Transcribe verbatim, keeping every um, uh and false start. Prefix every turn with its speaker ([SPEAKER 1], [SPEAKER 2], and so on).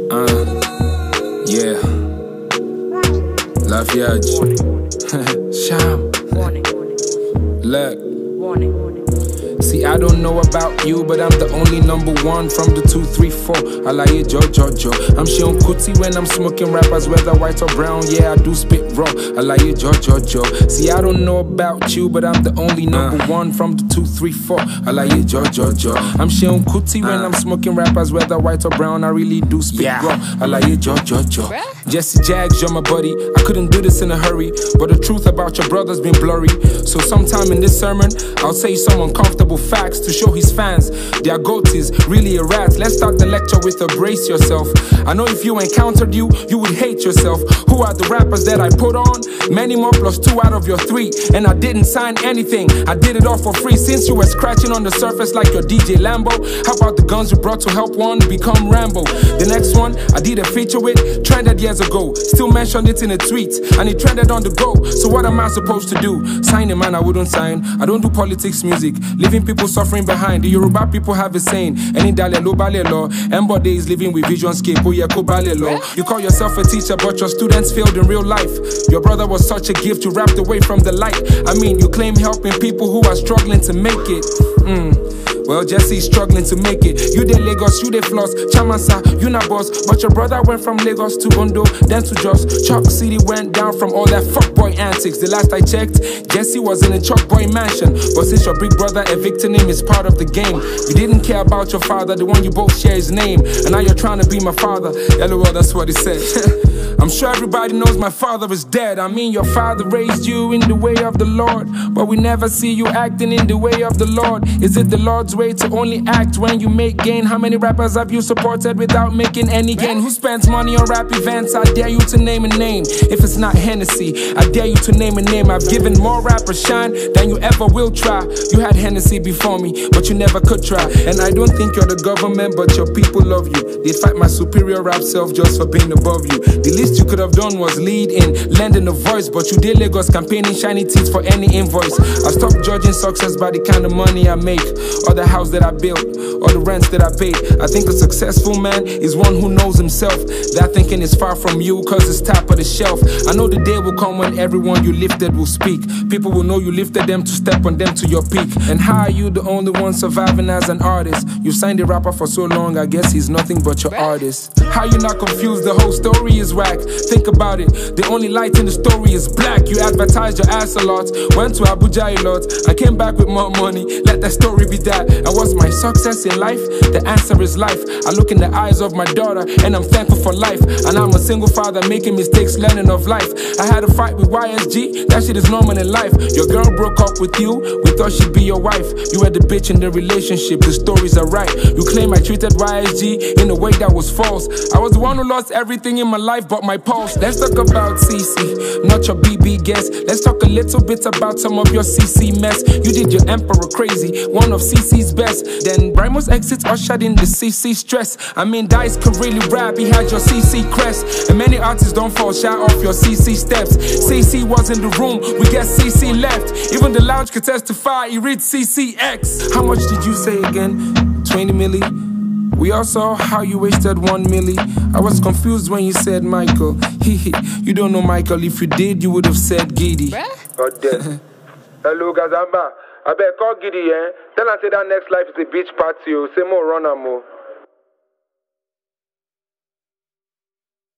[SPEAKER 1] Uh, yeah. Lafayette. Sham. Look. See, I don't know about you, but I'm the only number one from the two, three, four. I like it, Joe, Joe, Joe. I'm Sean Kuti when I'm smoking rappers, whether white or brown. Yeah, I do spit raw. I like it, Joe, Joe, Joe. See, I don't know about you, but I'm the only number uh. one from the two, three, four. I like it, Joe, Joe, Joe. I'm Sean Kuti when uh. I'm smoking rappers, whether white or brown. I really do spit yeah. raw. I like it, Joe, Joe, Joe. Jesse Jags, you're my buddy. I couldn't do this in a hurry, but the truth about your brother's been blurry. So sometime in this sermon, I'll say some uncomfortable facts to show his fans their goat is really a rat. Let's start the lecture with a brace yourself. I know if you encountered you, you would hate yourself. Who are the rappers that I put on? Many more plus two out of your three. And I didn't sign anything, I did it all for free. Since you were scratching on the surface like your D J Lambo, how about the guns you brought to help one become Rambo? The next one I did a feature with, trended years ago. Still mentioned it in a tweet, and it trended on the go. So what am I supposed to do? Sign a man I wouldn't sign. I don't do politics music, leaving people suffering behind. The Yoruba people have a saying, any dale lo bale lo. Everybody is living with visionscape, oh yeah, ko bale lo. You call yourself a teacher, but your students failed in real life. Your brother was such a gift, you wrapped away from the light. I mean, you claim helping people who are struggling to make it. Mm. Well, Jesse's struggling to make it. You de Lagos, you de floss, Chamasa, you na boss. But your brother went from Lagos to Ondo, then to Jos. Chalk City went down from all that fuckboy antics. The last I checked, Jesse was in a Chalk Boy mansion. But since your big brother evicting him is part of the game, you didn't care about your father, the one you both share his name. And now you're trying to be my father. LOL, that's what he said. I'm sure everybody knows my father is dead. I mean, your father raised you in the way of the Lord, but we never see you acting in the way of the Lord. Is it the Lord's way to only act when you make gain? How many rappers have you supported without making any gain? Who spends money on rap events? I dare you to name a name. If it's not Hennessy, I dare you to name a name. I've given more rappers shine than you ever will try. You had Hennessy before me, but you never could try. And I don't think you're the government, but your people love you. They fight my superior rap self just for being above you. The least you could have done was lead in lending a voice, but you did Lagos campaigning shiny teeth for any invoice. I stopped judging success by the kind of money I make, or the house that I built, or the rents that I paid. I think a successful man is one who knows himself. That thinking is far from you, cause it's top of the shelf. I know the day will come when everyone you lifted will speak. People will know you lifted them to step on them to your peak. And how are you the only one surviving as an artist? You signed a rapper for so long, I guess he's nothing but your artist. How you not confused? The whole story is whack. Think about it, the only light in the story is black. You advertised your ass a lot, went to Abuja a lot. I came back with more money, let that story be that. And what's my success in life? The answer is life. I look in the eyes of my daughter and I'm thankful for life. And I'm a single father making mistakes, learning of life. I had a fight with Y S G, that shit is normal in life. Your girl broke up with you, we thought she'd be your wife. You were the bitch in the relationship, the stories are right. You claim I treated Y S G in a way that was false. I was the one who lost everything in my life but my pulse. Let's talk about C C, not your B B guest. Let's talk a little bit about some of your C C mess. You did your emperor crazy, one of C C's best. Then Brimo's exit ushered in the C C stress. I mean, Dice could really rap, he had your C C crest. And many artists don't fall shy off your C C steps. C C was in the room, we guess C C left. Even the lounge could testify, he read C C X. How much did you say again? twenty milli? We all saw how you wasted one milli. I was confused when you said Michael. Hehe, you don't know Michael. If you did, you would have said Giddy.
[SPEAKER 2] God damn. Hello, Gazamba. I bet call Giddy, eh? Tell her say that next life is a beach party. Say more run more.